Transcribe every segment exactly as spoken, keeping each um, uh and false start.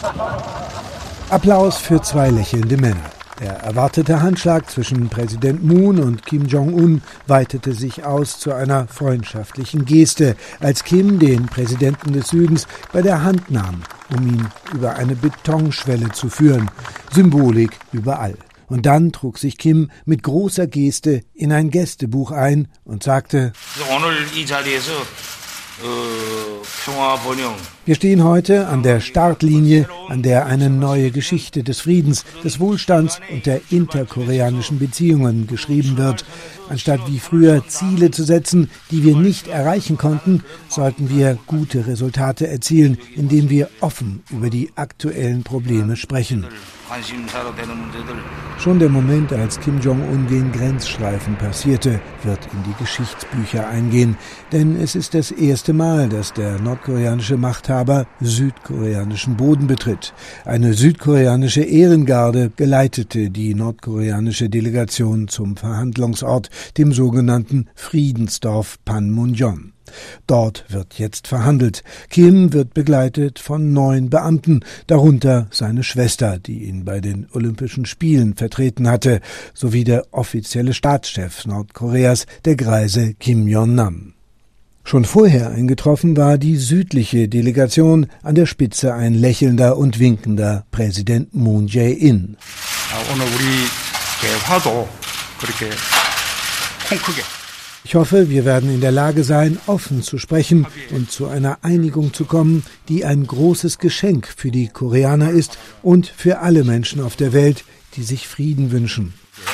Applaus für zwei lächelnde Männer. Der erwartete Handschlag zwischen Präsident Moon und Kim Jong-un weitete sich aus zu einer freundschaftlichen Geste, als Kim den Präsidenten des Südens bei der Hand nahm, um ihn über eine Betonschwelle zu führen. Symbolik überall. Und dann trug sich Kim mit großer Geste in ein Gästebuch ein und sagte: Wir stehen heute an der Startlinie, an der eine neue Geschichte des Friedens, des Wohlstands und der interkoreanischen Beziehungen geschrieben wird. Anstatt wie früher Ziele zu setzen, die wir nicht erreichen konnten, sollten wir gute Resultate erzielen, indem wir offen über die aktuellen Probleme sprechen. Schon der Moment, als Kim Jong-un den Grenzstreifen passierte, wird in die Geschichtsbücher eingehen. Denn es ist das erste Mal, dass der nordkoreanische Machthaber südkoreanischen Boden betritt. Eine südkoreanische Ehrengarde geleitete die nordkoreanische Delegation zum Verhandlungsort, dem sogenannten Friedensdorf Panmunjom. Dort wird jetzt verhandelt. Kim wird begleitet von neun Beamten, darunter seine Schwester, die ihn bei den Olympischen Spielen vertreten hatte, sowie der offizielle Staatschef Nordkoreas, der Greise Kim Jong-nam. Schon vorher eingetroffen war die südliche Delegation, an der Spitze ein lächelnder und winkender Präsident Moon Jae-in. Ich hoffe, wir werden in der Lage sein, offen zu sprechen und zu einer Einigung zu kommen, die ein großes Geschenk für die Koreaner ist und für alle Menschen auf der Welt, die sich Frieden wünschen.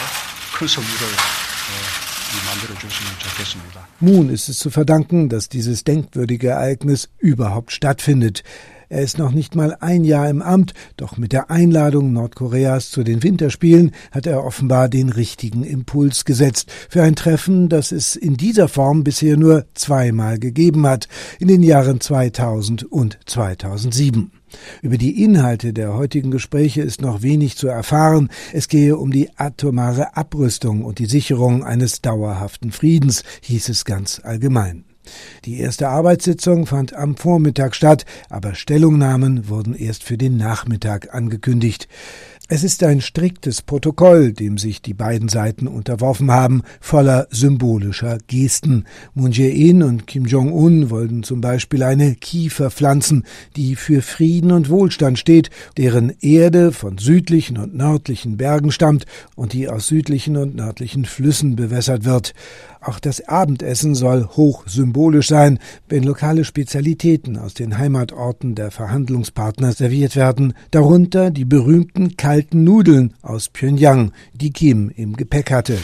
Moon ist es zu verdanken, dass dieses denkwürdige Ereignis überhaupt stattfindet. Er ist noch nicht mal ein Jahr im Amt, doch mit der Einladung Nordkoreas zu den Winterspielen hat er offenbar den richtigen Impuls gesetzt für ein Treffen, das es in dieser Form bisher nur zweimal gegeben hat, in den Jahren zweitausend und zweitausendsieben. Über die Inhalte der heutigen Gespräche ist noch wenig zu erfahren. Es gehe um die atomare Abrüstung und die Sicherung eines dauerhaften Friedens, hieß es ganz allgemein. Die erste Arbeitssitzung fand am Vormittag statt, aber Stellungnahmen wurden erst für den Nachmittag angekündigt. Es ist ein striktes Protokoll, dem sich die beiden Seiten unterworfen haben, voller symbolischer Gesten. Moon Jae-in und Kim Jong-un wollten zum Beispiel eine Kiefer pflanzen, die für Frieden und Wohlstand steht, deren Erde von südlichen und nördlichen Bergen stammt und die aus südlichen und nördlichen Flüssen bewässert wird. Auch das Abendessen soll hoch symbolisch sein, wenn lokale Spezialitäten aus den Heimatorten der Verhandlungspartner serviert werden, darunter die berühmten kalten Nudeln aus Pjöngjang, die Kim im Gepäck hatte.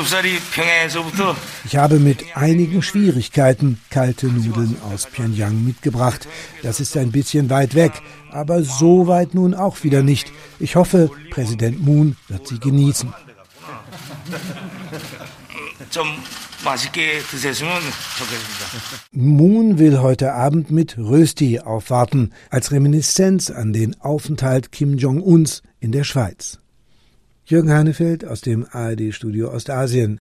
Ich habe mit einigen Schwierigkeiten kalte Nudeln aus Pjöngjang mitgebracht. Das ist ein bisschen weit weg, aber so weit nun auch wieder nicht. Ich hoffe, Präsident Moon wird sie genießen. Moon will heute Abend mit Rösti aufwarten, als Reminiszenz an den Aufenthalt Kim Jong-uns in der Schweiz. Jürgen Hanefeld aus dem A R D-Studio Ostasien.